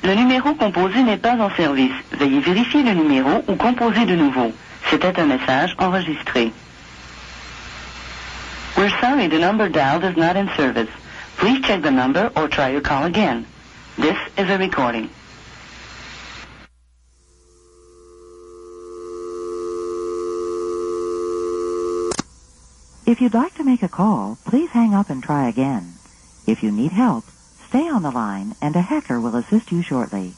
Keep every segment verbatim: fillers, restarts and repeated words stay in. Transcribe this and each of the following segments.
Le numéro composé n'est pas en service. Veuillez vérifier le numéro ou composer de nouveau. C'était un message enregistré. We're sorry, the number dialed is not in service. Please check the number or try your call again. This is a recording. If you'd like to make a call, please hang up and try again. If you need help, stay on the line and a hacker will assist you shortly.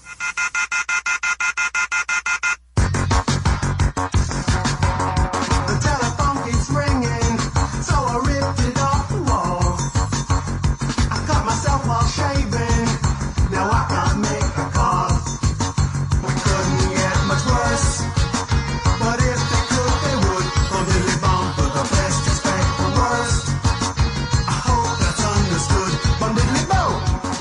The telephone keeps ringing, so I ripped it off the wall. I cut myself while shaving, now I can't make a call. We couldn't get much worse, but if they could, they would. From Billy Bomb for the best, expect the worst. I hope that's understood. From Billy Bomb.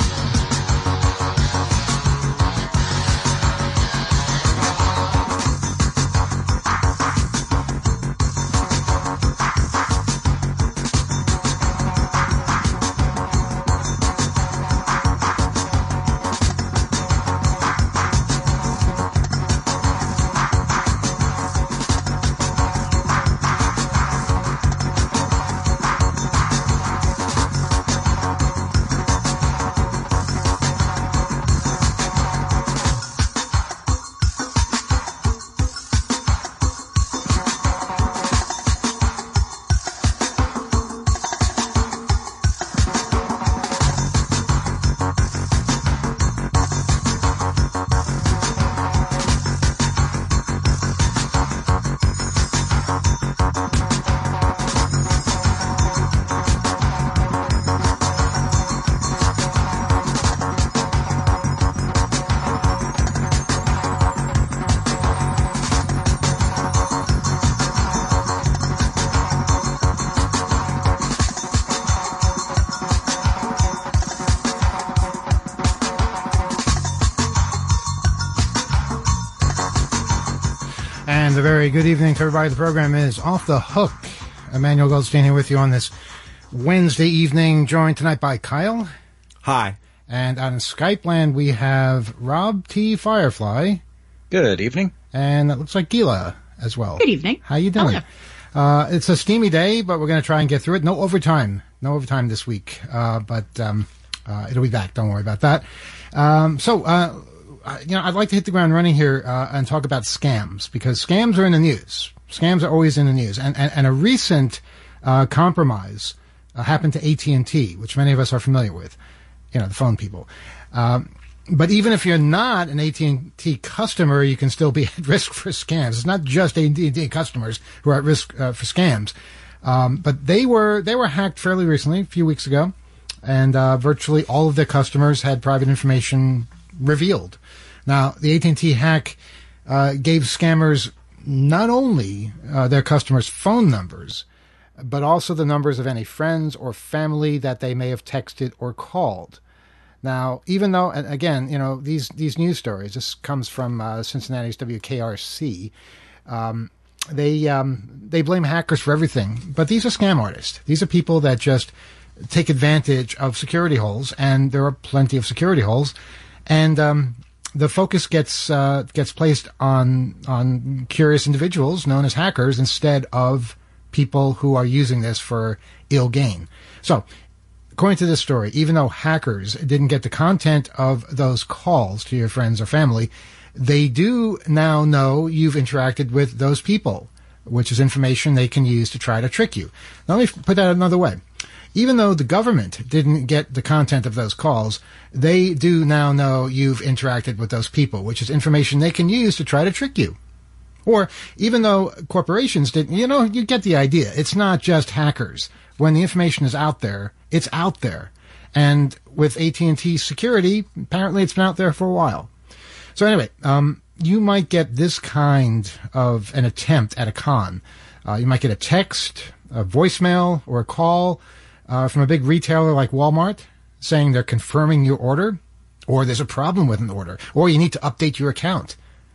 And a very good evening to everybody. The program is Off the Hook. Emmanuel Goldstein here with you on this Wednesday evening, joined tonight by Kyle. Hi. And on Skype land, we have Rob T. Firefly. Good evening. And it looks like Gila as well. Good evening. How you doing? Uh, it's a steamy day, but we're going to try and get through it. No overtime. No overtime this week. Uh, but um, uh, it'll be back. Don't worry about that. Um, so, uh, you know, I'd like to hit the ground running here uh, and talk about scams, because scams are in the news. Scams are always in the news. And, and, and a recent uh, compromise uh, happened to A T and T, which many of us are familiar with, you know, the phone people. Um, but even if you're not an A T and T customer, you can still be at risk for scams. It's not just A T and T customers who are at risk uh, for scams. Um, but they were they were hacked fairly recently, a few weeks ago, and uh, virtually all of their customers had private information revealed. Now, the A T and T hack uh, gave scammers not only uh, their customers' phone numbers, but also the numbers of any friends or family that they may have texted or called. Now, even though, and again, you know, these, these news stories, this comes from uh, Cincinnati's W K R C, um, they um, they blame hackers for everything, but these are scam artists. These are people that just take advantage of security holes, and there are plenty of security holes, and um, the focus gets uh, gets placed on on curious individuals known as hackers instead of people who are using this for ill gain. So, according to this story, even though hackers didn't get the content of those calls to your friends or family, they do now know you've interacted with those people, which is information they can use to try to trick you. Now, let me put that another way. Even though the government didn't get the content of those calls, they do now know you've interacted with those people, which is information they can use to try to trick you. Or even though corporations didn't, you know, you get the idea. It's not just hackers. When the information is out there, it's out there. And with A T and T security, apparently it's been out there for a while. So anyway, um, you might get this kind of an attempt at a con. Uh, you might get a text, a voicemail, or a call uh, from a big retailer like Walmart saying they're confirming your order, or there's a problem with an order, or you need to update your account.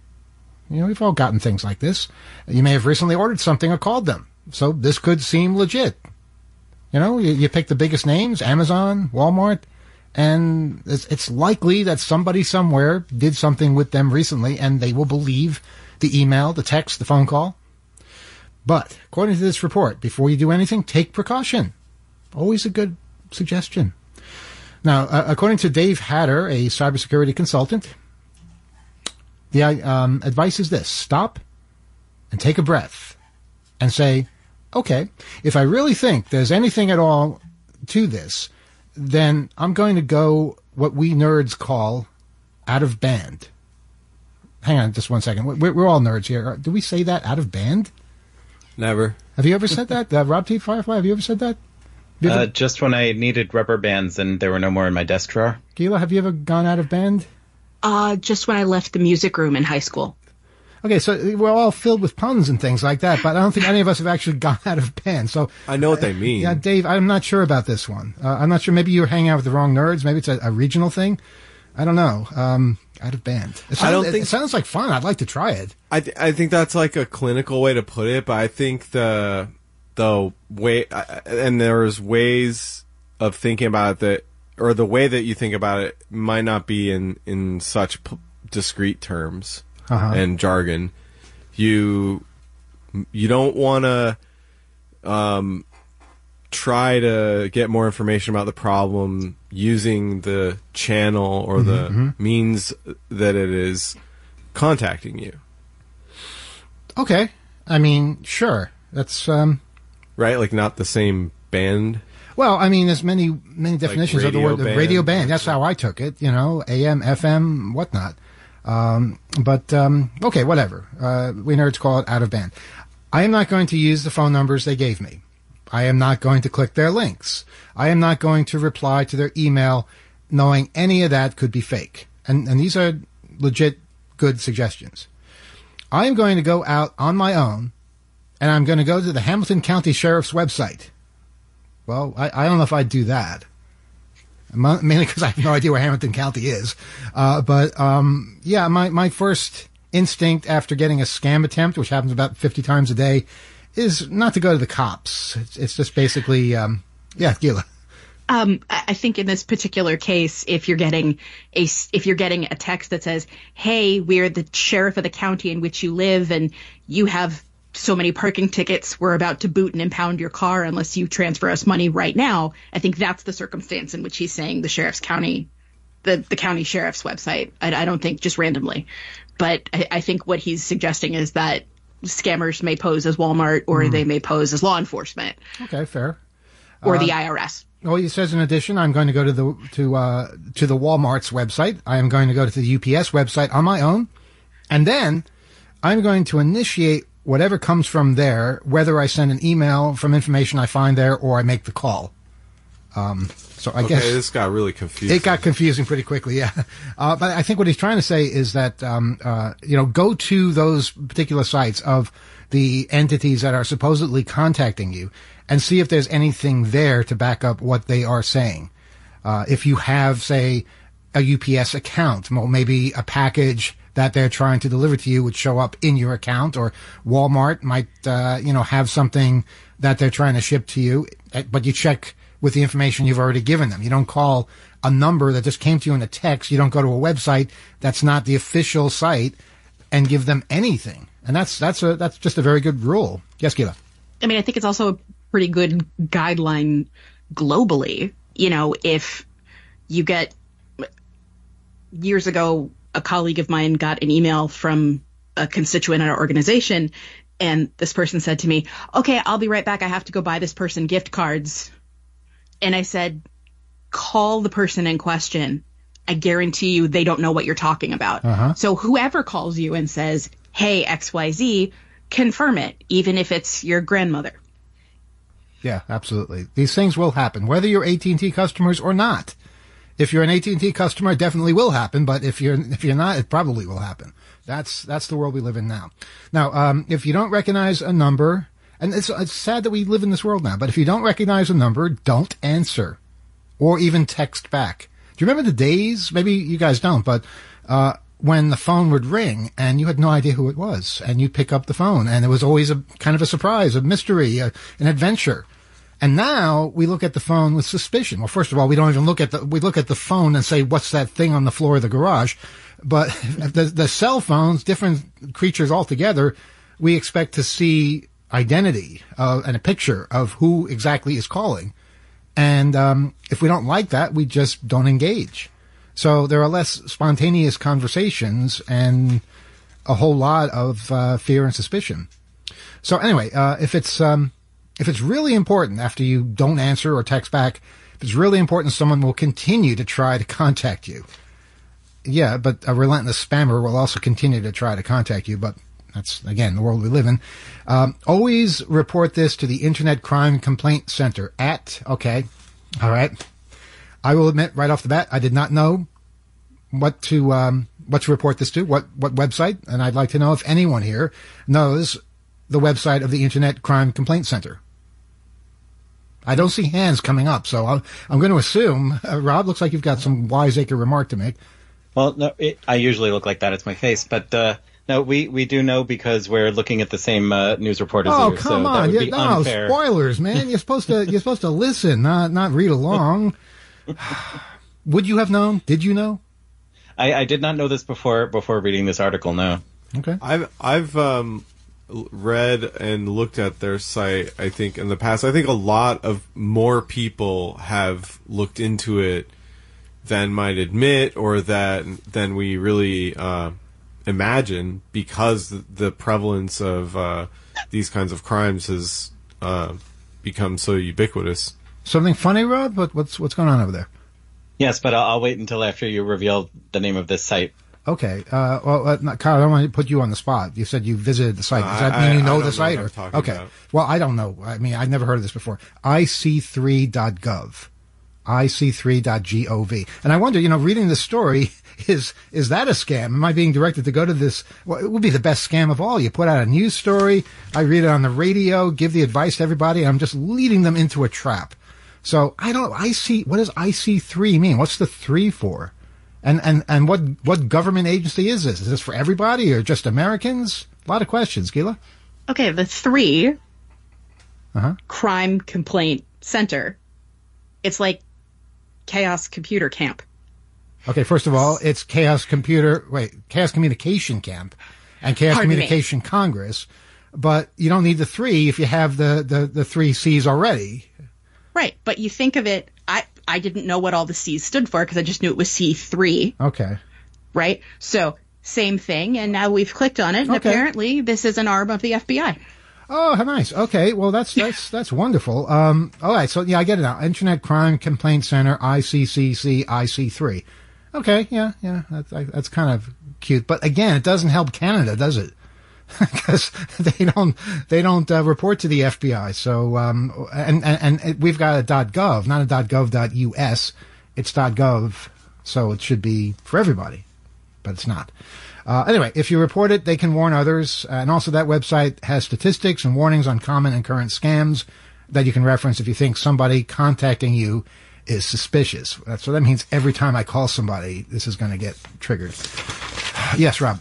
You know, we've all gotten things like this. You may have recently ordered something or called them, so this could seem legit. You know, you, you pick the biggest names, Amazon, Walmart, and it's, it's likely that somebody somewhere did something with them recently, and they will believe the email, the text, the phone call. But according to this report, before you do anything, take precaution. Always a good suggestion. Now, uh, according to Dave Hatter, a cybersecurity consultant, the um, advice is this: stop and take a breath and say, okay, if I really think there's anything at all to this, then I'm going to go what we nerds call out of band. Hang on just one second. We're, we're all nerds here. Do we say that, out of band? Never. Have you ever said that? Uh, Rob T. Firefly, have you ever said that? You ever, Uh, just when I needed rubber bands and there were no more in my desk drawer. Gila, have you ever gone out of band? Uh, just when I left the music room in high school. Okay, so we're all filled with puns and things like that, but I don't think any of us have actually gone out of band. So I know what they mean. yeah, Dave, I'm not sure about this one. Uh, I'm not sure. Maybe you're hanging out with the wrong nerds. Maybe it's a, a regional thing. I don't know. Um, out of band. It sounds, I don't it, think- it sounds like fun. I'd like to try it. I th- I think that's like a clinical way to put it, but I think the the way uh, and there's ways of thinking about it that, or the way that you think about it might not be in in such p- discrete terms Uh-huh. and jargon. You you don't want to um, try to get more information about the problem using the channel or Mm-hmm, the means that it is contacting you. Okay. I mean, sure. That's, um, Right? Like not the same band. well, I mean, there's many, many definitions of the radio word band. radio band. That's how I took it, you know, A M, F M, whatnot. Um, but, um, okay, whatever. Uh, we nerds call it out of band. I am not going to use the phone numbers they gave me. I am not going to click their links. I am not going to reply to their email knowing any of that could be fake. And, and these are legit good suggestions. I am going to go out on my own, and I'm going to go to the Hamilton County Sheriff's website. Well, I, I don't know if I'd do that. Mo- Mainly because I have no idea where Hamilton County is. Uh, but, um, yeah, my, my first instinct after getting a scam attempt, which happens about fifty times a day, is not to go to the cops. It's, it's just basically, um, yeah, Gila. Um, I I think in this particular case, if you're getting a s- if you're getting a text that says, "Hey, we're the sheriff of the county in which you live, and you have so many parking tickets. We're about to boot and impound your car unless you transfer us money right now," I think that's the circumstance in which he's saying the sheriff's county, the the county sheriff's website. I, I don't think just randomly, but I, I think what he's suggesting is that scammers may pose as Walmart, or they may pose as law enforcement, Okay, fair. or the I R S. Well, he says in addition, I'm going to go to the to uh, to the Walmart's website. I am going to go to the U P S website on my own, and then I'm going to initiate whatever comes from there, whether I send an email from information I find there or I make the call. Um, so I Okay, guess this got really confusing. it got confusing pretty quickly, yeah. Uh, but I think what he's trying to say is that, um, uh, you know, go to those particular sites of the entities that are supposedly contacting you and see if there's anything there to back up what they are saying. Uh, if you have, say, a U P S account, well, maybe a package that they're trying to deliver to you would show up in your account, or Walmart might, uh, you know, have something that they're trying to ship to you, but you check with the information you've already given them. You don't call a number that just came to you in a text. You don't go to a website that's not the official site and give them anything. And that's that's a that's just a very good rule. Yes, Gila. I mean, I think it's also a pretty good guideline globally. You know, if you get years ago, a colleague of mine got an email from a constituent in our organization, and this person said to me, "Okay, I'll be right back. I have to go buy this person gift cards." And I said, call the person in question. I guarantee you they don't know what you're talking about. Uh-huh. So whoever calls you and says, "Hey, X Y Z," confirm it, even if it's your grandmother. Yeah, absolutely. These things will happen, whether you're A T and T customers or not. If you're an A T and T customer, it definitely will happen. But if you're if you're not, it probably will happen. That's that's the world we live in now. Now, um, if you don't recognize a number, and it's it's sad that we live in this world now, but if you don't recognize a number, don't answer, or even text back. Do you remember the days? Maybe you guys don't, but uh, when the phone would ring and you had no idea who it was, and you'd pick up the phone, and it was always a kind of a surprise, a mystery, a, an adventure. And now we look at the phone with suspicion. Well, first of all, we don't even look at the, we look at the phone and say, what's that thing on the floor of the garage? But the, the cell phones, different creatures altogether, we expect to see identity uh, and a picture of who exactly is calling. And um, if we don't like that, we just don't engage. So there are less spontaneous conversations and a whole lot of uh, fear and suspicion. So anyway, uh, if it's um, if it's really important after you don't answer or text back, if it's really important, someone will continue to try to contact you. Yeah, but a relentless spammer will also continue to try to contact you, but that's, again, the world we live in. Um, always report this to the Internet Crime Complaint Center at, okay, all right. I will admit right off the bat, I did not know what to, um, what to report this to, what, what website, and I'd like to know if anyone here knows the website of the Internet Crime Complaint Center. I don't see hands coming up, so I'm, I'm going to assume, uh, Rob, looks like you've got some wiseacre remark to make. Well, no, it, I usually look like that. It's my face, but uh, no, we, we do know because we're looking at the same uh, news report as oh, you. Oh, come so on! That would You, be no unfair. Spoilers, man. You're supposed to you're supposed to listen, not not read along. Would you have known? Did you know? I, I did not know this before before reading this article. No. Okay. I've I've um, read and looked at their site. I think in the past, I think a lot of more people have looked into it than might admit, or that than we really uh, imagine, because the prevalence of uh, these kinds of crimes has uh, become so ubiquitous. Something funny, Rob? What, what's what's going on over there? Yes, but I'll, I'll wait until after you reveal the name of this site. Okay. Uh, well, uh, not, Kyle, I don't want to put you on the spot. You said you visited the site. Does that Uh, mean I- you know I the don't site? know Or, what I'm talking okay. about. Well, I don't know. I mean, I've never heard of this before. I C three dot gov. I C three dot gov. And I wonder, you know, reading this story, is is that a scam? Am I being directed to go to this? Well, it would be the best scam of all. You put out a news story, I read it on the radio, give the advice to everybody, and I'm just leading them into a trap. So I don't, I see, what does I C three mean? What's the three for? And, and, and what, what government agency is this? Is this for everybody or just Americans? A lot of questions, Gila. Okay, the three Uh-huh. crime complaint center. It's like Chaos Computer Camp. Okay, first of all, it's Chaos Computer, wait, Chaos Communication Camp and Chaos Pardon me. Communication Congress. But you don't need the three if you have the, the, the three C's already. Right, but you think of it, I, I didn't know what all the C's stood for because I just knew it was C three, Okay. right? So, same thing, and now we've clicked on it, and Okay. apparently this is an arm of the F B I. Oh, how nice. Okay, well, that's that's that's wonderful. Um, all right, so yeah, I get it now. Internet Crime Complaint Center, I C C C, I C three. Okay, yeah, yeah, that's I, that's kind of cute. But again, it doesn't help Canada, does it? Because they don't they don't uh, report to the F B I. So um, and, and and we've got a .gov, not a .gov.us. It's .gov, so it should be for everybody, but it's not. Uh, anyway, if you report it, they can warn others. Uh, and also that website has statistics and warnings on common and current scams that you can reference if you think somebody contacting you is suspicious. Uh, so that means every time I call somebody, this is going to get triggered. Yes, Rob.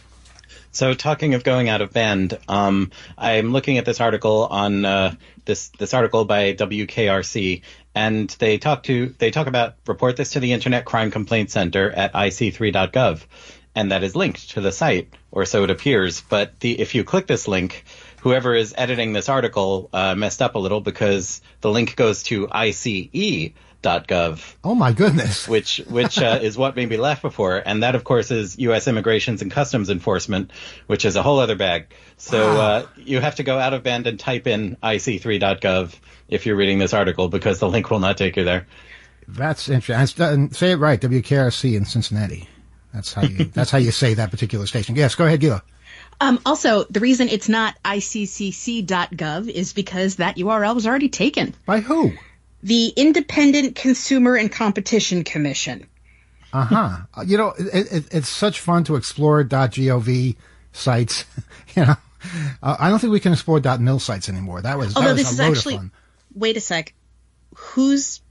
So, talking of going out of band, um, I'm looking at this article on uh, this this article by W K R C, and they talk to they talk about report this to the Internet Crime Complaint Center at I C three dot gov, and that is linked to the site, or so it appears. But the if you click this link, whoever is editing this article uh, messed up a little because the link goes to I C E dot gov. Oh my goodness. Which which uh, is what made me laugh before, and that of course is U S Immigrations and Customs Enforcement, which is a whole other bag. So Wow. uh, you have to go out of band and type in I C three dot gov if you're reading this article, because the link will not take you there. That's interesting. And say it right, W K R C in Cincinnati. That's how you that's how you say that particular station. Yes, go ahead, Gila. Um, also, the reason it's not I C C C dot gov is because that U R L was already taken. By who? The Independent Consumer and Competition Commission. Uh-huh. Uh, you know, it, it, it's such fun to explore .gov sites. You know, uh, I don't think we can explore .mil sites anymore. That was, that Although was this a is load actually, of fun. wait a sec, who's,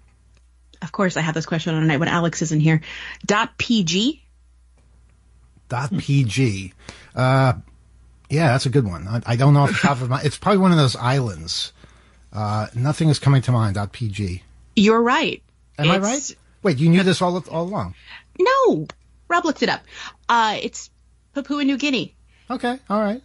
of course I have this question on tonight when Alex isn't here, .pg? .pg. Uh, yeah, that's a good one. I, I don't know off the top of my, it's probably one of those islands. Uh, nothing is coming to mind. .pg. You're right. Am I It's- right? Wait, you knew this all all along? No. Rob looked it up. Uh, it's Papua New Guinea. Okay, all right.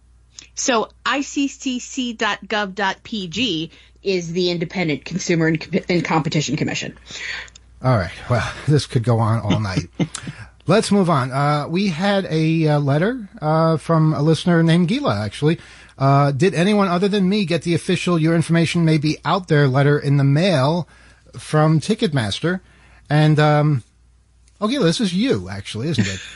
So I C C C dot gov dot p g is the Independent Consumer and, Com- and Competition Commission. All right. Well, this could go on all night. Let's move on. Uh, we had a uh, letter uh, from a listener named Gila, actually. Uh, did anyone other than me get the official "Your information may be out there" letter in the mail from Ticketmaster? And, um, oh, Gila, this is you, actually, isn't it?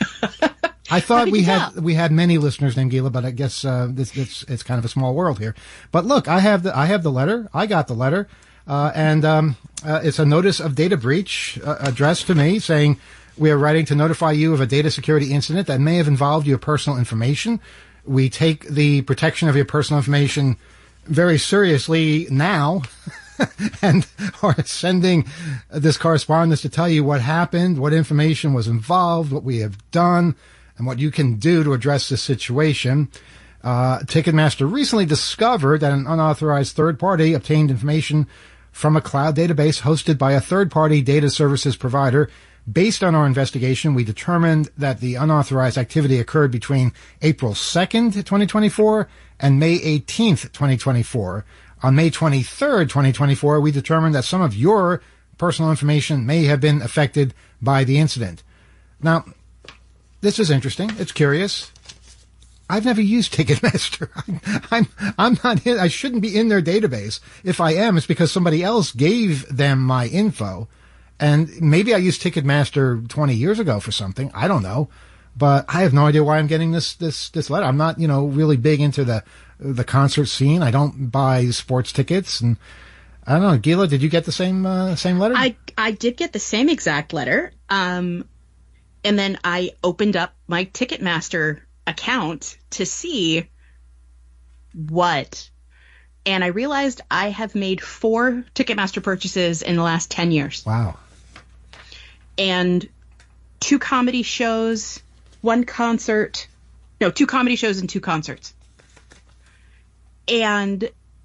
I thought did we you had know? we had many listeners named Gila, but I guess uh, this, this it's kind of a small world here. But look, I have the I have the letter. I got the letter, uh, and um, uh, it's a notice of data breach uh, addressed to me, saying we are writing to notify you of a data security incident that may have involved your personal information. We take the protection of your personal information very seriously now. And are sending this correspondence to tell you what happened, what information was involved, what we have done, and what you can do to address this situation. Uh, Ticketmaster recently discovered that an unauthorized third party obtained information from a cloud database hosted by a third-party data services provider. Based on our investigation, we determined that the unauthorized activity occurred between April second, twenty twenty-four and May eighteenth, twenty twenty-four. On May twenty-third, twenty twenty-four, we determined that some of your personal information may have been affected by the incident. Now, this is interesting. It's curious. I've never used Ticketmaster. I'm, I'm, I'm not in, I shouldn't be in their database. If I am, it's because somebody else gave them my info. And maybe I used Ticketmaster twenty years ago for something. I don't know. But I have no idea why I'm getting this, this, this letter. I'm not, you know, really big into the, the concert scene. I don't buy sports tickets. And I don't know. Gila, did you get the same, uh, same letter? I, I did get the same exact letter. Um, and then I opened up my Ticketmaster account to see what. And I realized I have made four Ticketmaster purchases in the last ten years. Wow. And two comedy shows, one concert. No, two comedy shows and two concerts. And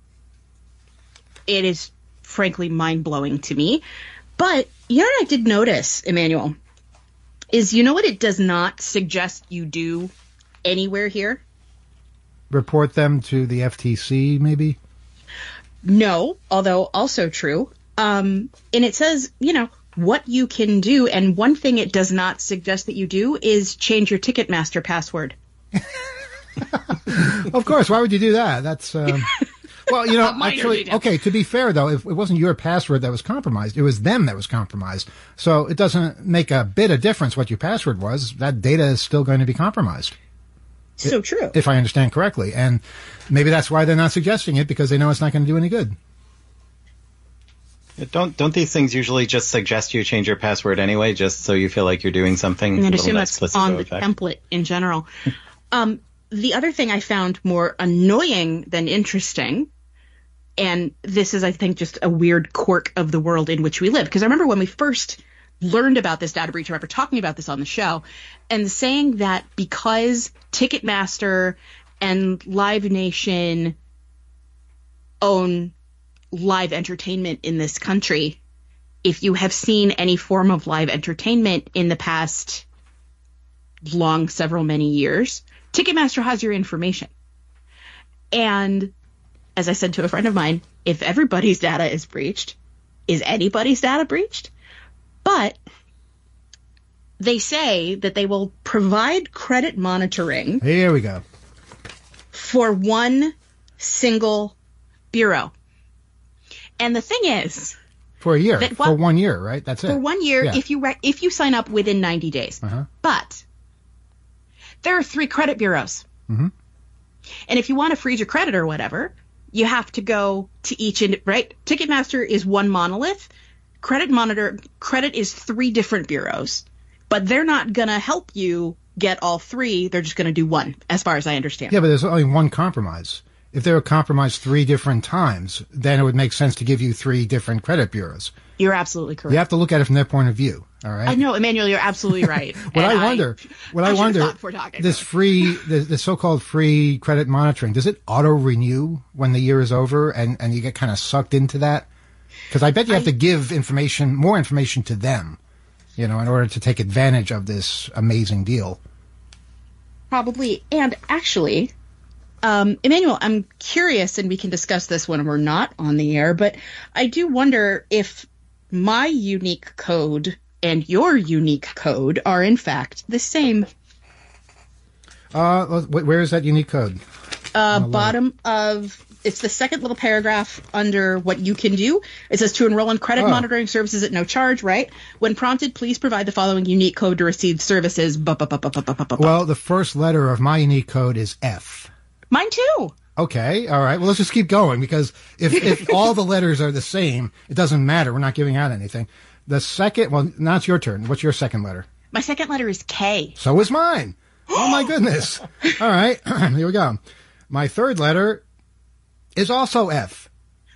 it is frankly mind-blowing to me. But you know what I did notice, Emmanuel, is you know what it does not suggest you do anywhere here? Report them to the F T C, maybe? No, although also true. Um, and it says, you know, what you can do. And one thing it does not suggest that you do is change your Ticketmaster password. Of course. Why would you do that? That's, um, well, you know, Minor actually, detail. okay, to be fair, though, if it wasn't your password that was compromised, it was them that was compromised. So it doesn't make a bit of difference what your password was. That data is still going to be compromised. So true. If I understand correctly. And maybe that's why they're not suggesting it, because they know it's not going to do any good. Don't don't these things usually just suggest you change your password anyway, just so you feel like you're doing something? And a I'd little assume less that's on the placebo effect? template in general. um, the other thing I found more annoying than interesting, and this is, I think, just a weird quirk of the world in which we live. Because I remember when we first learned about this data breach, I remember talking about this on the show, and saying that because Ticketmaster and Live Nation own live entertainment in this country, if you have seen any form of live entertainment in the past long, several, many years, Ticketmaster has your information. And as I said to a friend of mine, if everybody's data is breached, is anybody's data breached? But they say that they will provide credit monitoring Here we go. for one single bureau. And the thing is, For a year. That For what- one year, right? That's it. for one year, Yeah. if you re- if you sign up within ninety days. Uh-huh. But there are three credit bureaus. Mhm. And if you want to freeze your credit or whatever, you have to go to each, ind- right? Ticketmaster is one monolith. Credit Monitor, credit is three different bureaus. But they're not going to help you get all three. They're just going to do one, as far as I understand. Yeah, but there's only one compromise. If they were compromised three different times, then it would make sense to give you three different credit bureaus. You're absolutely correct. You have to look at it from their point of view. All right. I know, Emmanuel, you're absolutely right. What And I wonder, what I I, should have wonder, thought before talking. this free, the, the so-called free credit monitoring, does it auto-renew when the year is over, and, and you get kind of sucked into that? Because I bet you have I- to give information, more information to them, you know, in order to take advantage of this amazing deal. Probably. And actually, um, Emmanuel, I'm curious, and we can discuss this when we're not on the air, but I do wonder if my unique code and your unique code are in fact the same. Uh, wh- where is that unique code? Uh, bottom of, it's the second little paragraph under what you can do. It says to enroll in credit Oh. monitoring services at no charge, right? When prompted, please provide the following unique code to receive services. Bu- bu- bu- bu- bu- bu- bu- bu- Well, the first letter of my unique code is F. Mine too. Okay, all right. Well, let's just keep going, because if, if all the letters are the same, it doesn't matter. We're not giving out anything. The second, well, now it's your turn. What's your second letter? My second letter is K. So is mine. Oh, my goodness. All right, here we go. My third letter is also F.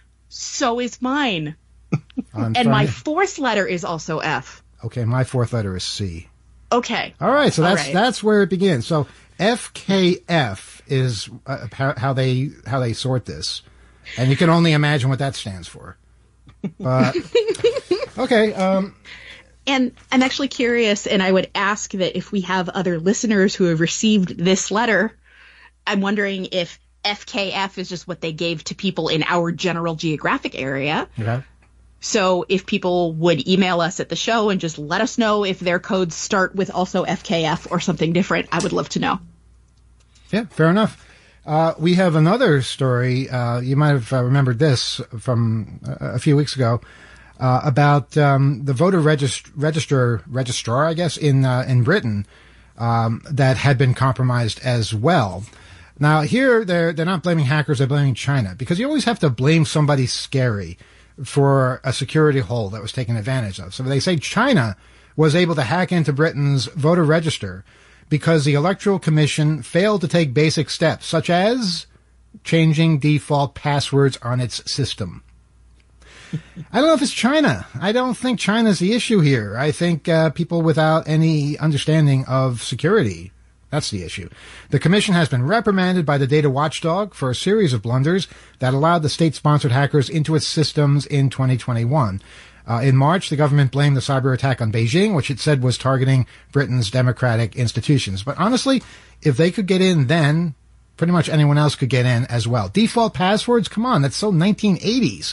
So is mine. I'm And my sorry. fourth letter is also F. Okay, my fourth letter is C. Okay. All right, so All that's right. that's where it begins. So F K F is uh, how, how they how they sort this, and you can only imagine what that stands for. But okay, um, And I'm actually curious, and I would ask that if we have other listeners who have received this letter, I'm wondering if F K F is just what they gave to people in our general geographic area. okay. So if people would email us at the show and just let us know if their codes start with also F K F or something different, I would love to know. Yeah, fair enough. Uh, we have another story. Uh, you might have uh, remembered this from uh, a few weeks ago uh, about um, the voter regist- register registrar, I guess, in uh, in Britain um, that had been compromised as well. Now here they're they're not blaming hackers; they're blaming China, because you always have to blame somebody scary for a security hole that was taken advantage of. So they say China was able to hack into Britain's voter register because the Electoral Commission failed to take basic steps, such as changing default passwords on its system. I don't know if it's China. I don't think China's the issue here. I think uh, people without any understanding of security. That's the issue. The commission has been reprimanded by the data watchdog for a series of blunders that allowed the state-sponsored hackers into its systems in twenty twenty-one. Uh, in March, the government blamed the cyber attack on Beijing, which it said was targeting Britain's democratic institutions. But honestly, if they could get in then, pretty much anyone else could get in as well. Default passwords? Come on, that's so nineteen eighties.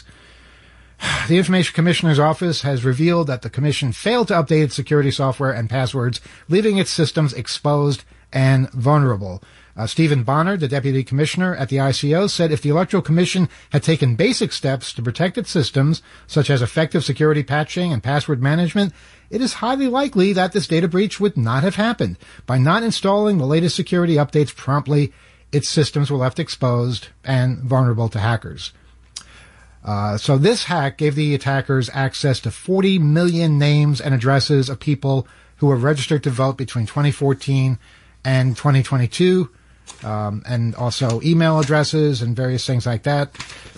The Information Commissioner's Office has revealed that the Commission failed to update its security software and passwords, leaving its systems exposed and vulnerable. Uh, Stephen Bonner, the Deputy Commissioner at the I C O, said if the Electoral Commission had taken basic steps to protect its systems, such as effective security patching and password management, it is highly likely that this data breach would not have happened. By not installing the latest security updates promptly, its systems were left exposed and vulnerable to hackers. Uh, so this hack gave the attackers access to forty million names and addresses of people who were registered to vote between twenty fourteen and twenty twenty-two, um, and also email addresses and various things like that.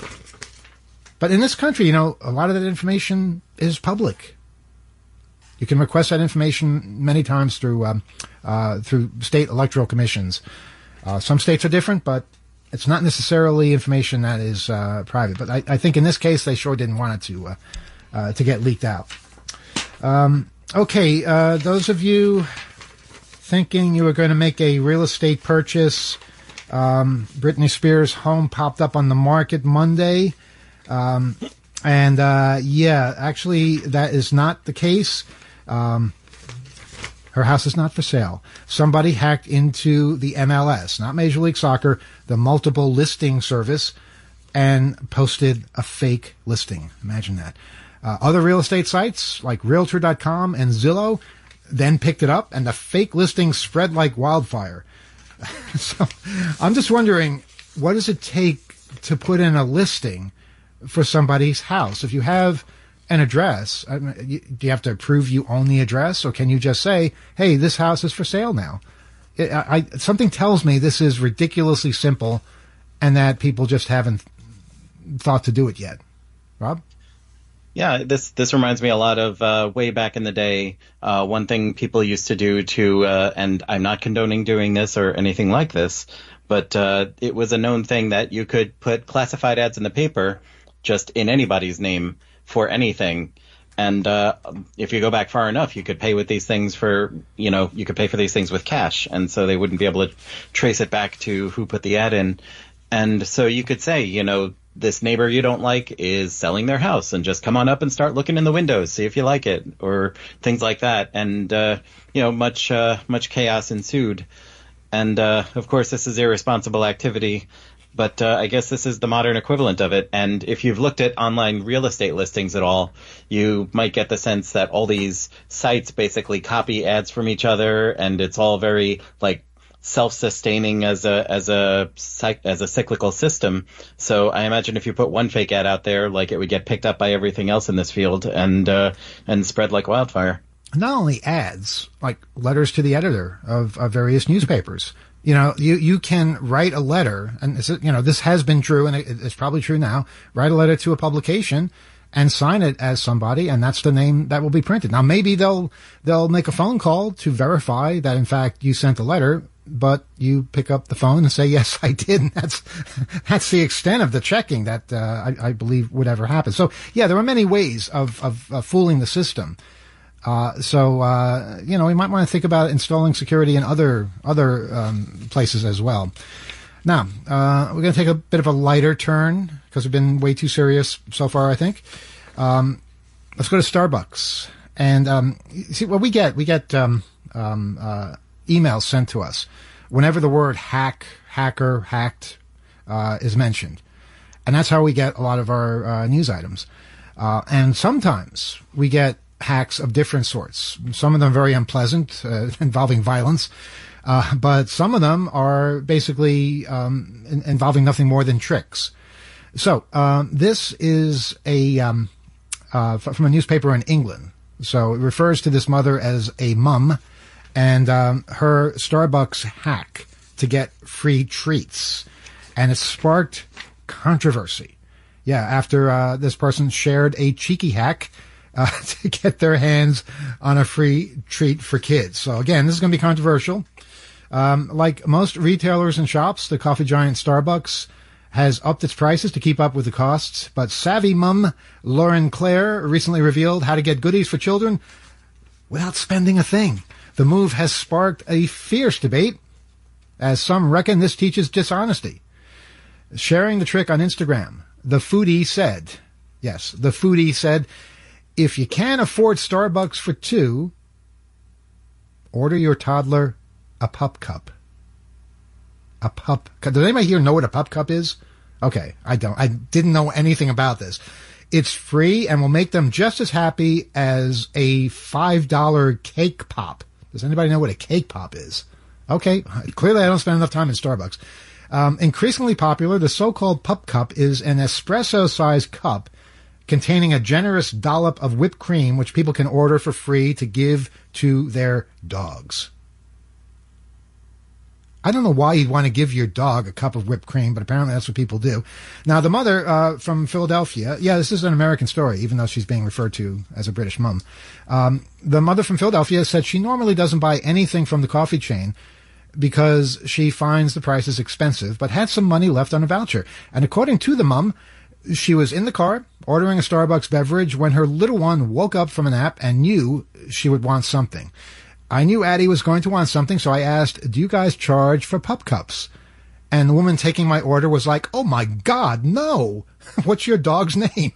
But in this country, you know, a lot of that information is public. You can request that information many times through um, uh, through state electoral commissions. Uh, some states are different, but it's not necessarily information that is uh, private. But I, I think in this case, they sure didn't want it to uh, uh, to get leaked out. Um, okay, uh, those of you thinking you were going to make a real estate purchase, um, Britney Spears' home popped up on the market Monday. Um, and uh, yeah, actually, that is not the case. Um, her house is not for sale. Somebody hacked into the M L S, not Major League Soccer, the multiple listing service, and posted a fake listing. Imagine that. Uh, other real estate sites like Realtor dot com and Zillow then picked it up, and the fake listing spread like wildfire. So I'm just wondering, what does it take to put in a listing for somebody's house? If you have an address, I mean, you, do you have to prove you own the address, or can you just say, hey, this house is for sale now? It, I, I, something tells me this is ridiculously simple and that people just haven't thought to do it yet. Rob? Yeah, this this reminds me a lot of uh, way back in the day. Uh, one thing people used to do to, uh, and I'm not condoning doing this or anything like this, but uh, it was a known thing that you could put classified ads in the paper just in anybody's name for anything. And uh, if you go back far enough, you could pay with these things for, you know, you could pay for these things with cash. And so they wouldn't be able to trace it back to who put the ad in. And so you could say, you know, this neighbor you don't like is selling their house, and just come on up and start looking in the windows, see if you like it, or things like that. And, uh, you know, much, uh, much chaos ensued. And, uh, of course, this is irresponsible activity. But uh, I guess this is the modern equivalent of it. And if you've looked at online real estate listings at all, you might get the sense that all these sites basically copy ads from each other, and it's all very like self-sustaining as a as a as a cyclical system. So I imagine if you put one fake ad out there, like it would get picked up by everything else in this field and uh, and spread like wildfire. Not only ads, like letters to the editor of, of various newspapers. You know, you, you can write a letter, and this, you know, this has been true, and it, it's probably true now. Write a letter to a publication and sign it as somebody, and that's the name that will be printed. Now, maybe they'll they'll make a phone call to verify that in fact you sent the letter, but you pick up the phone and say, "Yes, I did." And that's that's the extent of the checking that uh, I, I believe would ever happen. So, yeah, there are many ways of of, of fooling the system. Uh, so, uh, you know, we might want to think about installing security in other, other, um, places as well. Now, uh, we're going to take a bit of a lighter turn because we've been way too serious so far, I think. Um, let's go to Starbucks. And, um, see what we get, we get, um, um, uh, emails sent to us whenever the word hack, hacker, hacked, uh, is mentioned. And that's how we get a lot of our, uh, news items. Uh, and sometimes we get hacks of different sorts. Some of them very unpleasant, uh, involving violence, uh, but some of them are basically um, in- involving nothing more than tricks. So um, this is a um, uh, f- from a newspaper in England. So it refers to this mother as a mum and um, her Starbucks hack to get free treats, and it sparked controversy. Yeah, after uh, this person shared a cheeky hack Uh, to get their hands on a free treat for kids. So again, this is going to be controversial. Um, like most retailers and shops, the coffee giant Starbucks has upped its prices to keep up with the costs. But savvy mum Lauren Clare recently revealed how to get goodies for children without spending a thing. The move has sparked a fierce debate, as some reckon this teaches dishonesty. Sharing the trick on Instagram, the foodie said, yes, the foodie said, if you can't afford Starbucks for two, order your toddler a pup cup. A pup cup. Does anybody here know what a pup cup is? Okay, I don't. I didn't know anything about this. It's free and will make them just as happy as a five dollar cake pop. Does anybody know what a cake pop is? Okay, clearly I don't spend enough time in Starbucks. Um, increasingly popular, the so-called pup cup is an espresso-sized cup containing a generous dollop of whipped cream, which people can order for free to give to their dogs. I don't know why you'd want to give your dog a cup of whipped cream, but apparently that's what people do. Now, the mother uh, from Philadelphia, yeah, this is an American story, even though she's being referred to as a British mum. Um, the mother from Philadelphia said she normally doesn't buy anything from the coffee chain because she finds the prices expensive, but had some money left on a voucher. And according to the mum, she was in the car ordering a Starbucks beverage when her little one woke up from a nap and knew she would want something. I knew Addie was going to want something, so I asked, do you guys charge for pup cups? And the woman taking my order was like, oh my God, no. What's your dog's name?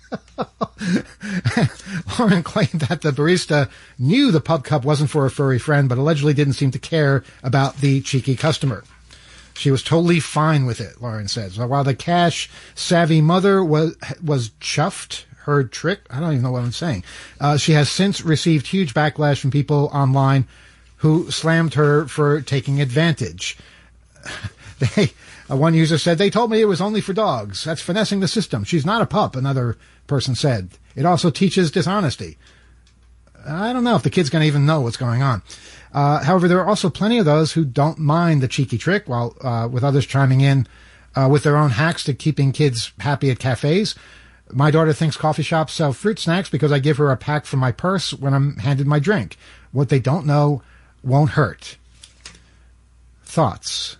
Lauren claimed that the barista knew the pup cup wasn't for a furry friend, but allegedly didn't seem to care about the cheeky customer. She was totally fine with it, Lauren said. So while the cash-savvy mother was was chuffed her trick, I don't even know what I'm saying, uh, she has since received huge backlash from people online who slammed her for taking advantage. They, uh, one user said, they told me it was only for dogs. That's finessing the system. She's not a pup, another person said. It also teaches dishonesty. I don't know if the kid's going to even know what's going on. Uh, however, there are also plenty of those who don't mind the cheeky trick, while uh, with others chiming in uh, with their own hacks to keeping kids happy at cafes. My daughter thinks coffee shops sell fruit snacks because I give her a pack from my purse when I'm handed my drink. What they don't know won't hurt. Thoughts?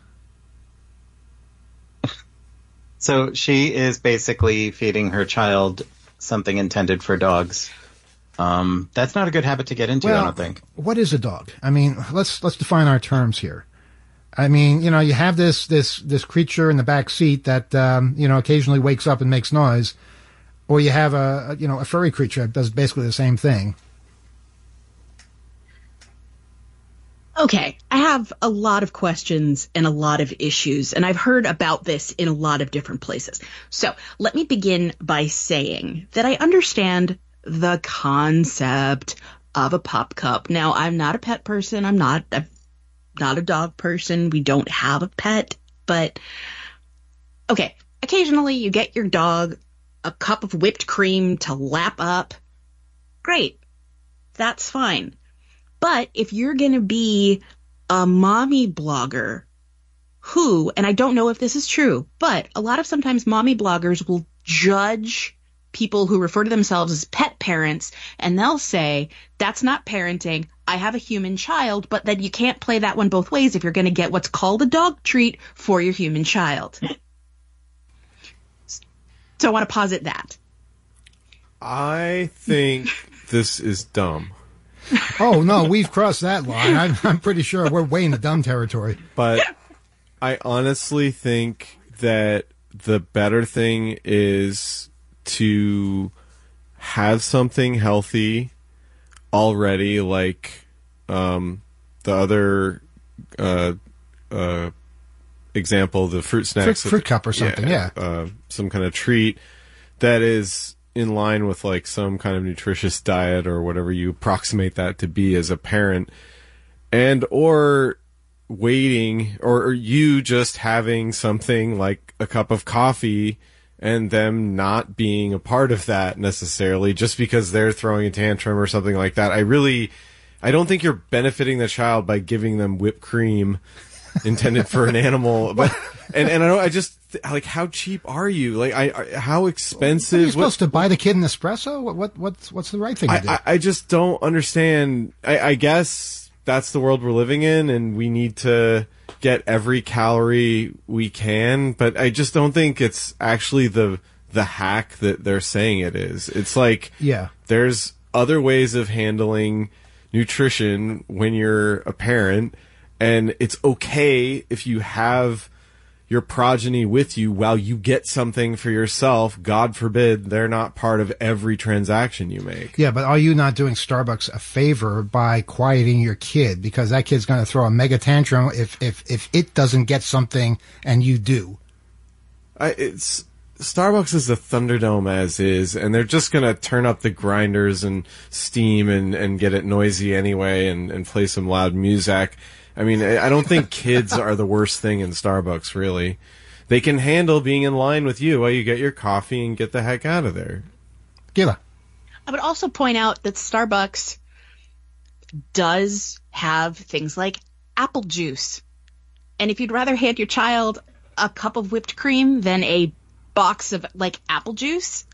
So she is basically feeding her child something intended for dogs. Um, that's not a good habit to get into, Well, I don't think. What is a dog? I mean, let's let's define our terms here. I mean, you know, you have this this this creature in the back seat that um, you know occasionally wakes up and makes noise, or you have a, a you know a furry creature that does basically the same thing. Okay, I have a lot of questions and a lot of issues, and I've heard about this in a lot of different places. So let me begin by saying that I understand the concept of a pup cup. Now, I'm not a pet person. I'm not a, not a dog person. We don't have a pet, but okay, occasionally you get your dog a cup of whipped cream to lap up. Great. That's fine. But if you're going to be a mommy blogger who, and I don't know if this is true, but a lot of sometimes mommy bloggers will judge people who refer to themselves as pet parents, and they'll say, that's not parenting. I have a human child, but then you can't play that one both ways if you're going to get what's called a dog treat for your human child. So I want to posit that. I think this is dumb. Oh no, we've crossed that line. I'm, I'm pretty sure we're way in the dumb territory. But I honestly think that the better thing is to have something healthy already, like um, the other uh, uh, example, the fruit snacks. Fruit, fruit cup or something, yeah. yeah. Uh, some kind of treat that is in line with like some kind of nutritious diet or whatever you approximate that to be as a parent, and or waiting or, or you just having something like a cup of coffee and them not being a part of that necessarily just because they're throwing a tantrum or something like that. I really, I don't think you're benefiting the child by giving them whipped cream intended for an animal. But and and I don't, I just like, how cheap are you? Like, I, I how expensive? Are you supposed what, to buy the kid an espresso? What what what's what's the right thing to do? I, I, I just don't understand. I, I guess that's the world we're living in, and we need to get every calorie we can. But I just don't think it's actually the the hack that they're saying it is. It's like, yeah, there's other ways of handling nutrition when you're a parent, and it's okay if you have your progeny with you while you get something for yourself. God forbid they're not part of every transaction you make. Yeah, but are you not doing Starbucks a favor by quieting your kid? Because that kid's going to throw a mega tantrum if, if, if it doesn't get something and you do. I, it's Starbucks is the Thunderdome as is, and they're just going to turn up the grinders and steam and, and get it noisy anyway and, and play some loud music. I mean, I don't think kids are the worst thing in Starbucks, really. They can handle being in line with you while you get your coffee and get the heck out of there. Gila. I would also point out that Starbucks does have things like apple juice. And if you'd rather hand your child a cup of whipped cream than a box of, like, apple juice,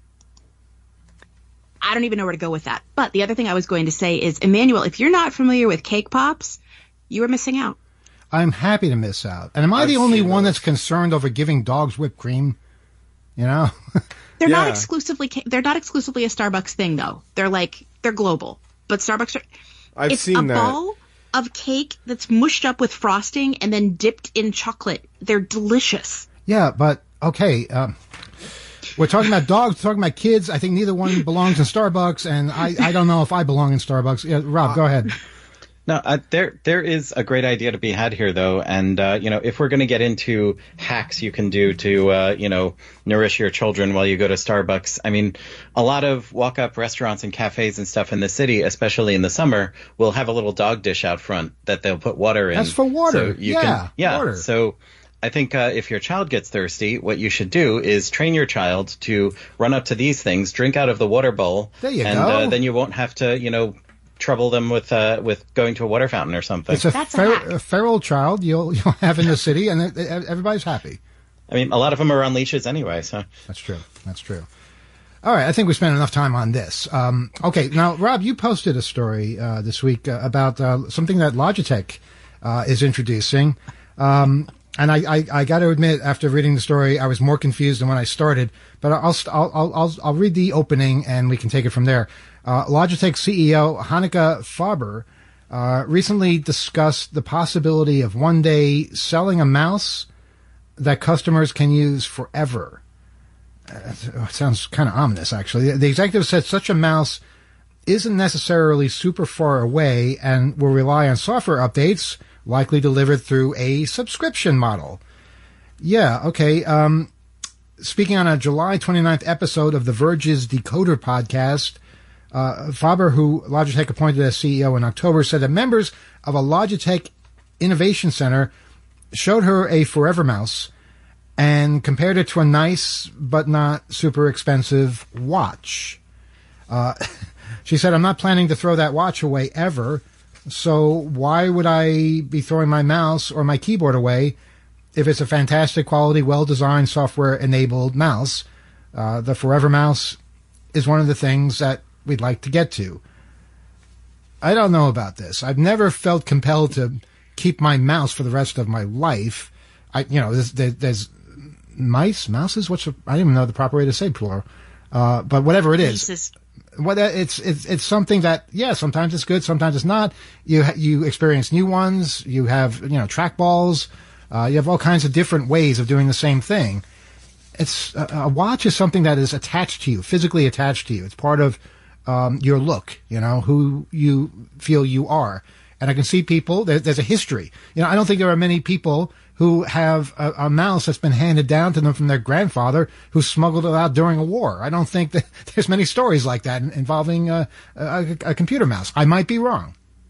I don't even know where to go with that. But the other thing I was going to say is, Emmanuel, if you're not familiar with Cake Pops, you are missing out. I'm happy to miss out. And am I I've the only seen one those. that's concerned over giving dogs whipped cream? You know? They're Yeah. not exclusively they're not exclusively a Starbucks thing, though. They're like they're global. But Starbucks are I've it's seen a that. ball of cake that's mushed up with frosting and then dipped in chocolate. They're delicious. Yeah, but okay. Um, we're talking about dogs, talking about kids. I think neither one belongs in Starbucks, and I, I don't know if I belong in Starbucks. Yeah, Rob, go ahead. No, uh, there there is a great idea to be had here, though, and uh, you know, if we're going to get into hacks you can do to uh, you know, nourish your children while you go to Starbucks, I mean, a lot of walk-up restaurants and cafes and stuff in the city, especially in the summer, will have a little dog dish out front that they'll put water in. That's for water. So you Yeah, can, yeah. water. So I think uh, if your child gets thirsty, what you should do is train your child to run up to these things, drink out of the water bowl, There you and go. Uh, then you won't have to, you know, trouble them with uh, with going to a water fountain or something. It's a, That's a fer- hack. a feral child you'll you'll have in the city, and it- it- everybody's happy. I mean, a lot of them are on leashes anyway, so. That's true. That's true. All right, I think we spent enough time on this. Um, okay, now, Rob, you posted a story uh, this week uh, about uh, something that Logitech uh, is introducing. Um, and I, I, I got to admit, after reading the story, I was more confused than when I started. But I'll, I'll, I'll, I'll, I'll read the opening, and we can take it from there. Uh, Logitech C E O Hanneke Faber uh, recently discussed the possibility of one day selling a mouse that customers can use forever. Uh, it sounds kind of ominous, actually. The executive said such a mouse isn't necessarily super far away and will rely on software updates, likely delivered through a subscription model. Yeah, okay. Um, speaking on a July twenty-ninth episode of The Verge's Decoder podcast, uh, Faber, who Logitech appointed as C E O in October, said that members of a Logitech Innovation Center showed her a Forever mouse and compared it to a nice but not super expensive watch. Uh, she said, I'm not planning to throw that watch away ever, so why would I be throwing my mouse or my keyboard away if it's a fantastic quality, well-designed, software-enabled mouse? Uh, the Forever mouse is one of the things that we'd like to get to. I don't know about this. I've never felt compelled to keep my mouse for the rest of my life. I, you know, there's, there's mice, mouses. What's the, I don't even know the proper way to say plural. Uh, but whatever it is, Mices. what it's it's it's something that yeah, sometimes it's good, sometimes it's not. You ha- you experience new ones. You have you know trackballs. Uh, you have all kinds of different ways of doing the same thing. It's a, a watch is something that is attached to you, physically attached to you. It's part of um, your look. You know who you feel you are. And I can see people, there, there's a history. You know, I don't think there are many people who have a, a mouse that's been handed down to them from their grandfather who smuggled it out during a war. I don't think that there's many stories like that involving uh, a, a computer mouse. I might be wrong.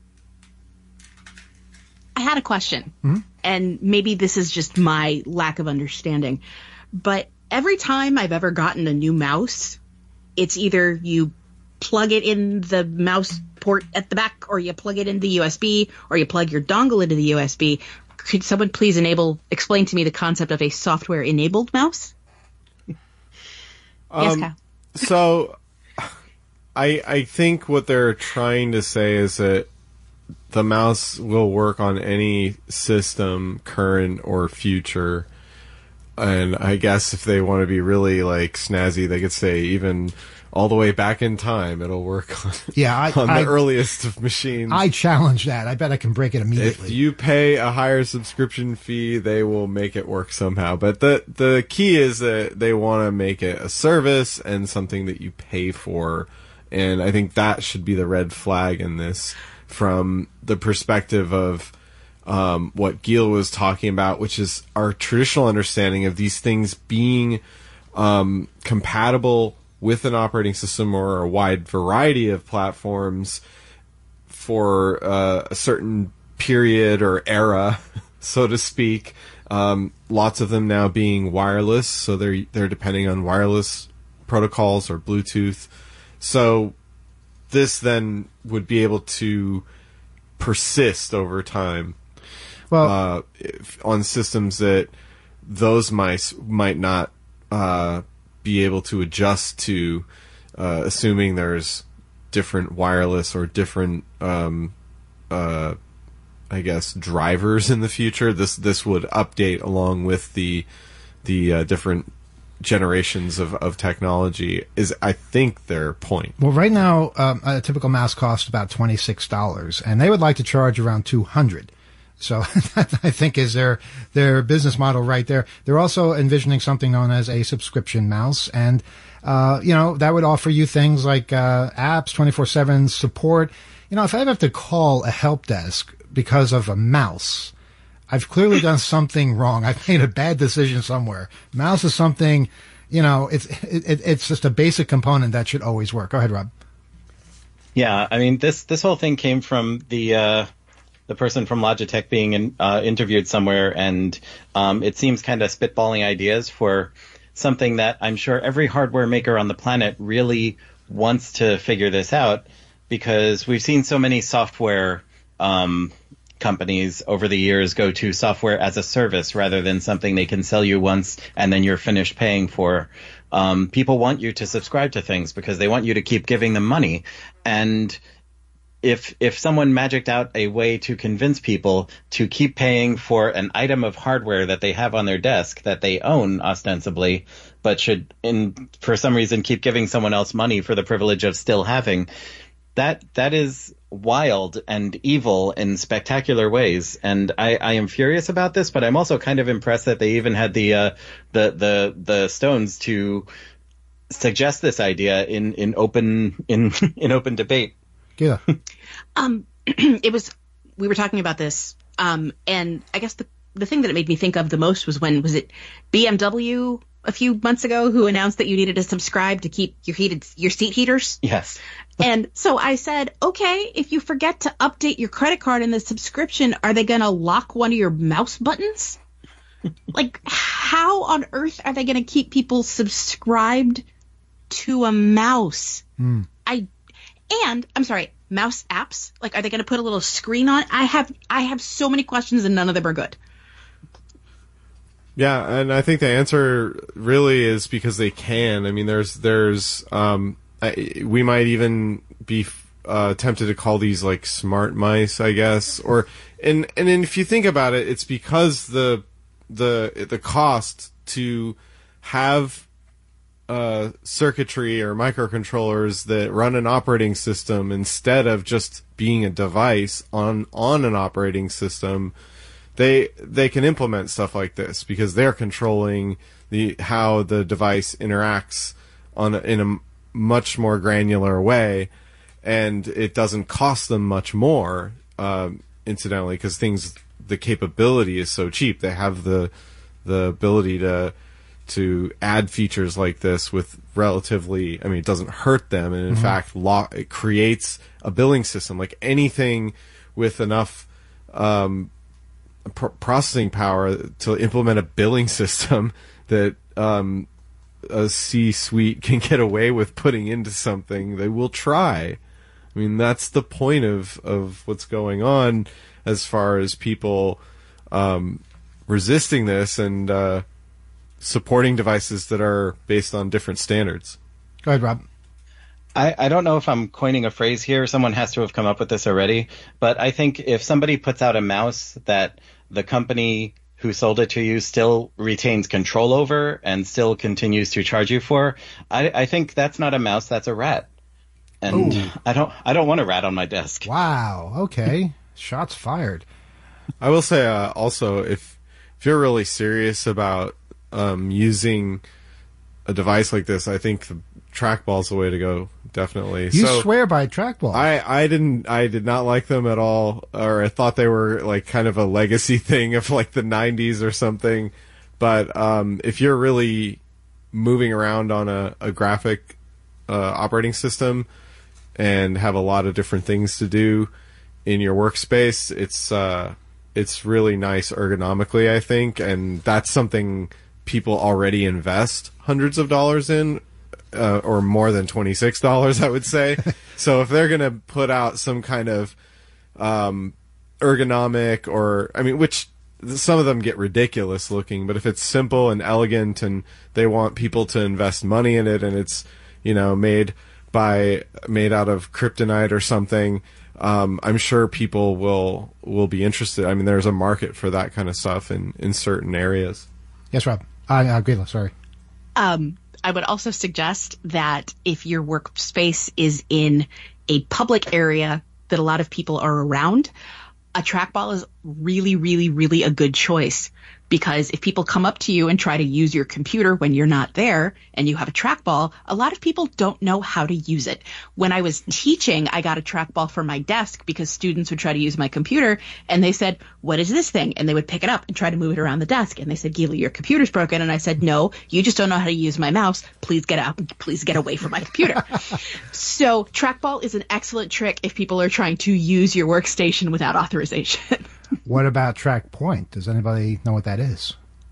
I had a question, Mm-hmm. and maybe this is just my lack of understanding, but every time I've ever gotten a new mouse, it's either you plug it in the mouse port at the back, or you plug it in the U S B, or you plug your dongle into the U S B. Could someone please enable, explain to me the concept of a software-enabled mouse? Yes, Um, Kyle. So, I I think what they're trying to say is that the mouse will work on any system, current or future. And I guess if they want to be really like snazzy, they could say even all the way back in time, it'll work on, Yeah, I- on the I- earliest of machines. I challenge that. I bet I can break it immediately. If you pay a higher subscription fee, they will make it work somehow. But the the key is that they want to make it a service and something that you pay for. And I think that should be the red flag in this, from the perspective of um, what Gil was talking about, which is our traditional understanding of these things being um, compatible with an operating system or a wide variety of platforms for uh, a certain period or era, so to speak. Um, lots of them now being wireless, so they're they're depending on wireless protocols or Bluetooth. So this then would be able to persist over time. well, Uh, if, on systems that those mice might not uh, be able to adjust to, uh, assuming there's different wireless or different, um, uh, I guess, drivers in the future. This this would update along with the the uh, different generations of, of technology. Is I think their point. well, right now, um, a typical mouse costs about twenty-six dollars, and they would like to charge around two hundred dollars. So that, I think, is their their business model right there. They're also envisioning something known as a subscription mouse, and uh, you know that would offer you things like uh, apps, twenty-four seven support. You know, if I ever have to call a help desk because of a mouse, I've clearly done something wrong. I've made a bad decision somewhere. Mouse is something, you know, it's it, it's just a basic component that should always work. Go ahead, Rob. Yeah, I mean, this this whole thing came from the uh, the person from Logitech being in, uh, interviewed somewhere, and um, it seems kind of spitballing ideas for something that I'm sure every hardware maker on the planet really wants to figure this out, because we've seen so many software um, companies over the years go to software as a service rather than something they can sell you once and then you're finished paying for. Um, people want you to subscribe to things because they want you to keep giving them money. And if if someone magicked out a way to convince people to keep paying for an item of hardware that they have on their desk that they own ostensibly, but should in for some reason keep giving someone else money for the privilege of still having, that that is wild and evil in spectacular ways. And I, I am furious about this, but I'm also kind of impressed that they even had the uh, the the the stones to suggest this idea in, in open in in open debate. Yeah. Um, it was, we were talking about this, um, and I guess the, the thing that it made me think of the most was when, was it B M W a few months ago who announced that you needed to subscribe to keep your heated, your seat heaters? Yes. And so I said, okay, if you forget to update your credit card in the subscription, are they going to lock one of your mouse buttons? Like, how on earth are they going to keep people subscribed to a mouse? Mm. I And I'm sorry, mouse apps? Like, are they going to put a little screen on? I have I have so many questions and none of them are good. Yeah, and I think the answer really is because they can. I mean, there's there's um, I, we might even be uh, tempted to call these like smart mice, I guess. Or and and then if you think about it, it's because the the the cost to have uh, circuitry or microcontrollers that run an operating system instead of just being a device on on an operating system, they they can implement stuff like this because they're controlling the how the device interacts on a, in a much more granular way, and it doesn't cost them much more. Um, incidentally, because things the capability is so cheap, they have the the ability to. to add features like this with relatively, I mean, it doesn't hurt them. And in mm-hmm. fact, lo- it creates a billing system. Like anything with enough um, pr- processing power to implement a billing system that um, a C-suite can get away with putting into something, they will try. I mean, that's the point of, of what's going on as far as people um, resisting this and uh, supporting devices that are based on different standards. Go ahead, Rob. I, I don't know if I'm coining a phrase here. Someone has to have come up with this already. But I think if somebody puts out a mouse that the company who sold it to you still retains control over and still continues to charge you for, I, I think that's not a mouse, that's a rat. And Ooh. I don't I don't want a rat on my desk. Wow. Okay. Shots fired. I will say uh, also, if if you're really serious about Um, using a device like this, I think the trackball's the way to go. Definitely. You so, swear by trackball. I, I didn't I did not like them at all, or I thought they were like kind of a legacy thing of like the nineties or something. But um, if you're really moving around on a, a graphic uh, operating system and have a lot of different things to do in your workspace, it's uh, it's really nice ergonomically, I think, and that's something people already invest hundreds of dollars in, uh, or more than twenty-six dollars, I would say. So if they're going to put out some kind of um, ergonomic or, I mean, which some of them get ridiculous looking, but if it's simple and elegant and they want people to invest money in it and it's, you know, made by, made out of kryptonite or something, um, I'm sure people will, will be interested. I mean, there's a market for that kind of stuff in, in certain areas. Yes, Rob. Uh, uh, Grilla, sorry. Um, I would also suggest that if your workspace is in a public area that a lot of people are around, a trackball is really, really, really a good choice. Because if people come up to you and try to use your computer when you're not there and you have a trackball, a lot of people don't know how to use it. When I was teaching, I got a trackball for my desk because students would try to use my computer and they said, "What is this thing?" And they would pick it up and try to move it around the desk. And they said, "Gila, your computer's broken." And I said, "No, you just don't know how to use my mouse. Please get out. Please get away from my computer." So trackball is an excellent trick if people are trying to use your workstation without authorization. What about track point? Does anybody know what that is?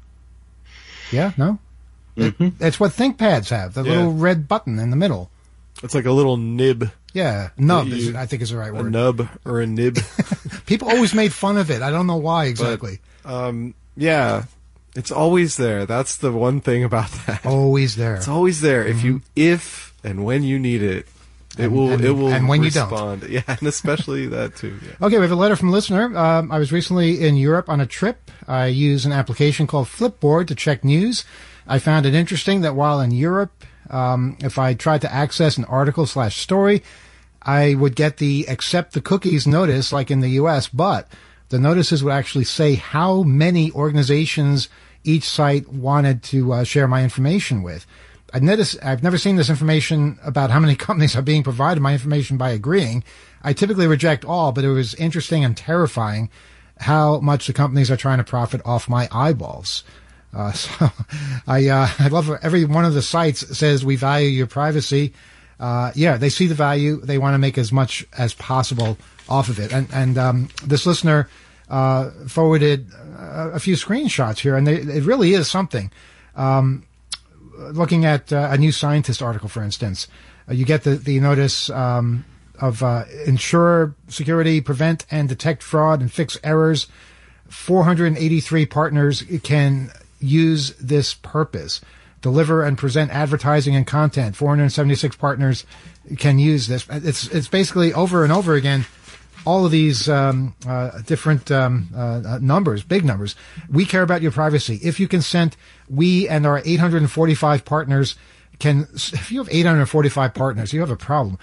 Yeah, no? Mm-hmm. It, it's what ThinkPads have, the Yeah. little red button in the middle. It's like a little nib. Yeah, nub, You- is, I think is the right A word. nub or a nib. People always made fun of it. I don't know why exactly. Um, yeah. It's always there. That's the one thing about that. Always there. It's always there. If you, if and when you need it, it And- will, and- it will and when you don't. respond. Yeah, and especially that too. Yeah. Okay, we have a letter from a listener. Um, I was recently in Europe on a trip. I use an application called Flipboard to check news. I found it interesting that while in Europe, um, if I tried to access an article slash story, I would get the accept the cookies notice like in the U S, but the notices would actually say how many organizations each site wanted to uh, share my information with. I've, noticed, I've never seen this information about how many companies are being provided my information by agreeing. I typically reject all, but it was interesting and terrifying how much the companies are trying to profit off my eyeballs. Uh, so I, uh, I love every one of the sites says we value your privacy. Uh, yeah, they see the value. They want to make as much as possible off of it. And, and, um, this listener, uh, forwarded a, a few screenshots here, and they, it really is something. Um, looking at uh, a New Scientist article, for instance, uh, you get the, the notice, um, of, uh, ensure security, prevent and detect fraud and fix errors. four hundred eighty-three partners can use this purpose. Deliver and present advertising and content. four hundred seventy-six partners can use this. It's it's basically over and over again, all of these um, uh, different um, uh, numbers, big numbers. We care about your privacy. If you consent, we and our eight hundred forty-five partners can. If you have eight hundred forty-five partners, you have a problem.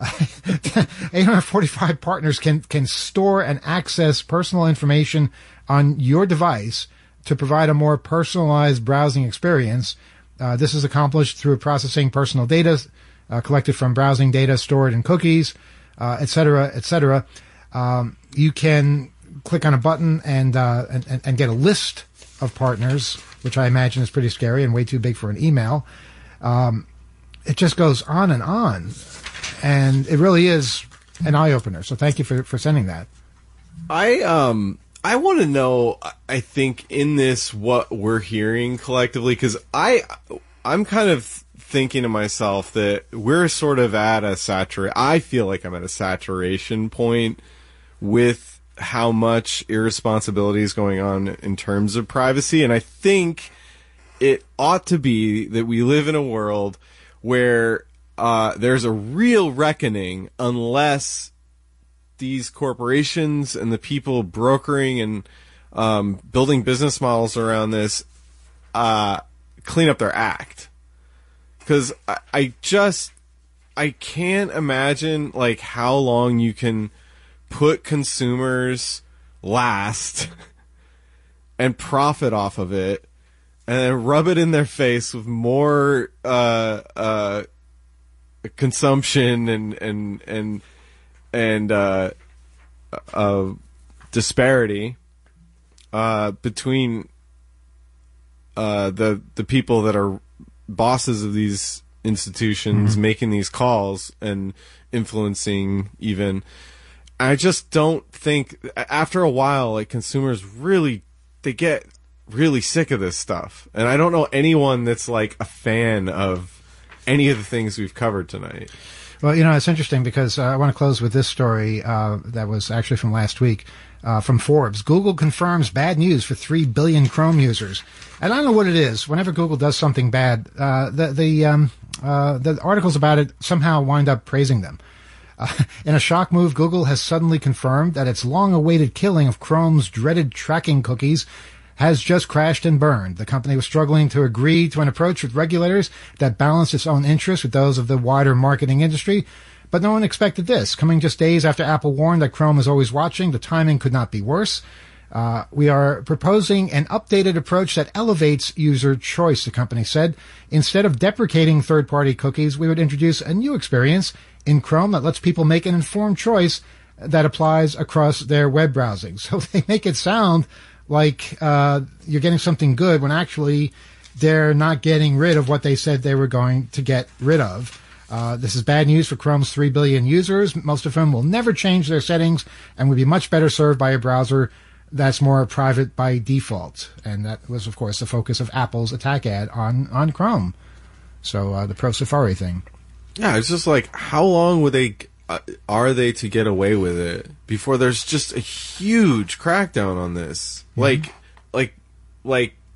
eight hundred forty-five partners can can store and access personal information on your device to provide a more personalized browsing experience. Uh, this is accomplished through processing personal data uh, collected from browsing data stored in cookies, uh, et cetera, et cetera. Um, you can click on a button and, uh, and and get a list of partners, which I imagine is pretty scary and way too big for an email. Um, it just goes on and on, and it really is an eye opener. So thank you for for sending that. I um I want to know. I think in this what we're hearing collectively, because I I'm kind of thinking to myself that we're sort of at a saturate. I feel like I'm at a saturation point with how much irresponsibility is going on in terms of privacy, and I think it ought to be that we live in a world where uh, there's a real reckoning unless these corporations and the people brokering and um, building business models around this uh, clean up their act. Because I, I just, I can't imagine like how long you can put consumers last and profit off of it and then rub it in their face with more uh, uh, consumption and, and, and, and uh, uh, disparity uh, between uh, the the people that are bosses of these institutions, mm-hmm. making these calls and influencing even. I just don't think after a while, like consumers really they get really sick of this stuff, and I don't know anyone that's like a fan of any of the things we've covered tonight. Well, you know, it's interesting because uh, I want to close with this story uh, that was actually from last week uh, from Forbes. Google confirms bad news for three billion Chrome users. And I don't know what it is. Whenever Google does something bad, uh, the the, um, uh, the articles about it somehow wind up praising them. Uh, in a shock move, Google has suddenly confirmed that its long-awaited killing of Chrome's dreaded tracking cookies has just crashed and burned. The company was struggling to agree to an approach with regulators that balanced its own interests with those of the wider marketing industry, but no one expected this. Coming just days after Apple warned that Chrome is always watching, the timing could not be worse. Uh, we are proposing an updated approach that elevates user choice, the company said. Instead of deprecating third-party cookies, we would introduce a new experience in Chrome that lets people make an informed choice that applies across their web browsing. So they make it sound like uh, you're getting something good when actually they're not getting rid of what they said they were going to get rid of. Uh, this is bad news for Chrome's three billion users, most of whom will never change their settings and would be much better served by a browser that's more private by default. And that was, of course, the focus of Apple's attack ad on, on Chrome. So uh, the Pro Safari thing. Yeah, it's just like, how long would they... Uh, are they to get away with it before there's just a huge crackdown on this? Mm-hmm. Like, like, like,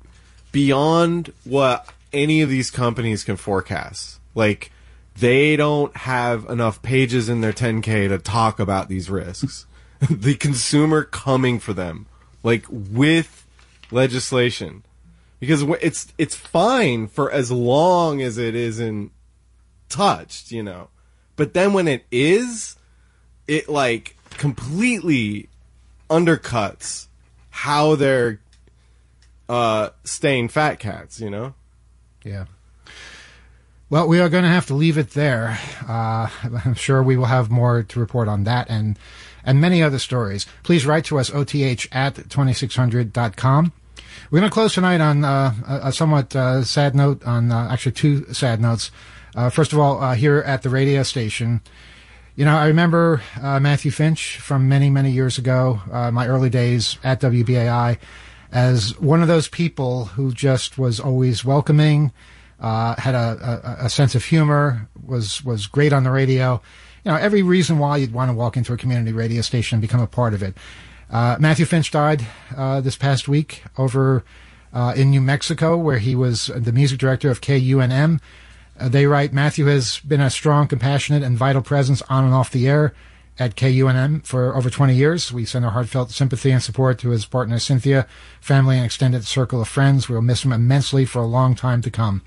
beyond what any of these companies can forecast. Like, they don't have enough pages in their ten K to talk about these risks. The consumer coming for them, like, with legislation. Because it's it's fine for as long as it isn't touched, you know. But then when it is, it, like, completely undercuts how they're uh, staying fat cats, you know? Yeah. Well, we are going to have to leave it there. Uh, I'm sure we will have more to report on that and and many other stories. Please write to us, O T H at twenty-six hundred dot com. We're going to close tonight on uh, a, a somewhat uh, sad note, on uh, actually two sad notes. Uh, first of all, uh, here at the radio station, you know, I remember uh, Matthew Finch from many, many years ago, uh, my early days at W B A I, as one of those people who just was always welcoming, uh, had a, a, a sense of humor, was was great on the radio. You know, every reason why you'd want to walk into a community radio station and become a part of it. Uh, Matthew Finch died uh, this past week over uh, in New Mexico, where he was the music director of K U N M. Uh, they write, Matthew has been a strong, compassionate, and vital presence on and off the air at K U N M for over twenty years. We send our heartfelt sympathy and support to his partner, Cynthia, family, and extended circle of friends. We'll miss him immensely for a long time to come.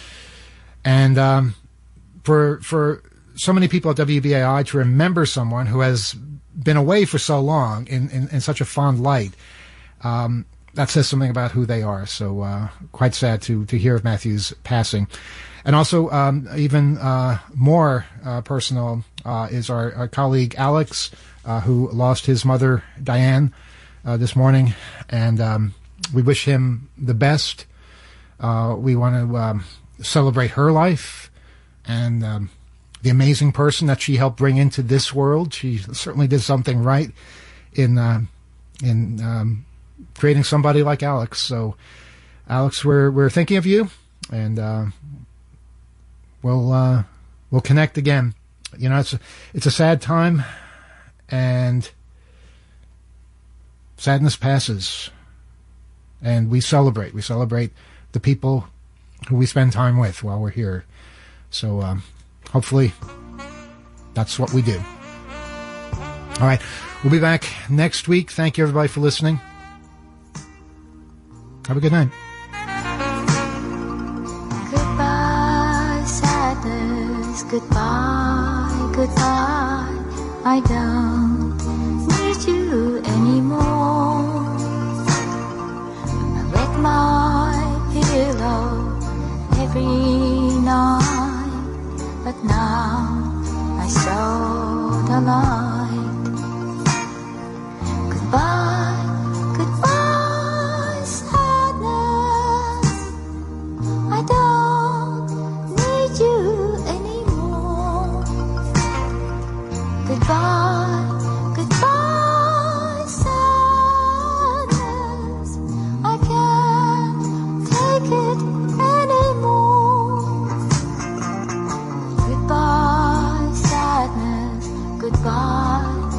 And um, for for so many people at W B A I to remember someone who has been away for so long in, in, in such a fond light, um, that says something about who they are. So uh, quite sad to, to hear of Matthew's passing. And also, um, even uh, more uh, personal uh, is our, our colleague Alex, uh, who lost his mother, Diane, uh, this morning. And um, we wish him the best. Uh, we want to um, celebrate her life and um, the amazing person that she helped bring into this world. She certainly did something right in uh, in um, creating somebody like Alex. So, Alex, we're we're thinking of you, and uh, we'll uh, we'll connect again. You know, it's a, it's a sad time, and sadness passes, and we celebrate. We celebrate the people who we spend time with while we're here. So. Um, Hopefully, that's what we do. All right. We'll be back next week. Thank you, everybody, for listening. Have a good night. Goodbye, sadness. Goodbye, goodbye. I don't need you anymore. I wet my pillow every night. But now I saw the light. Goodbye, goodbye, sadness. I don't need you anymore. Goodbye, goodbye, sadness. I can't take it anymore. Goodbye, sadness, goodbye.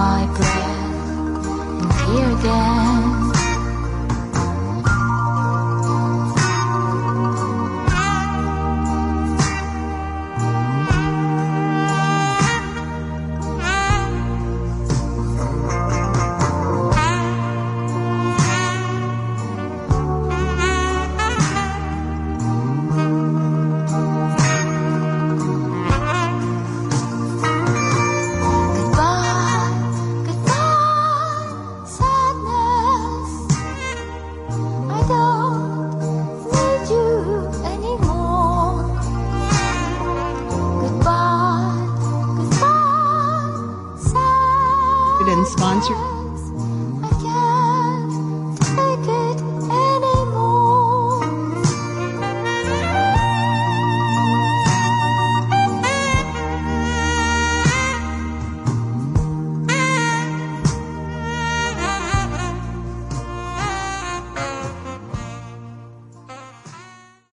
my breath and fear again. And sponsor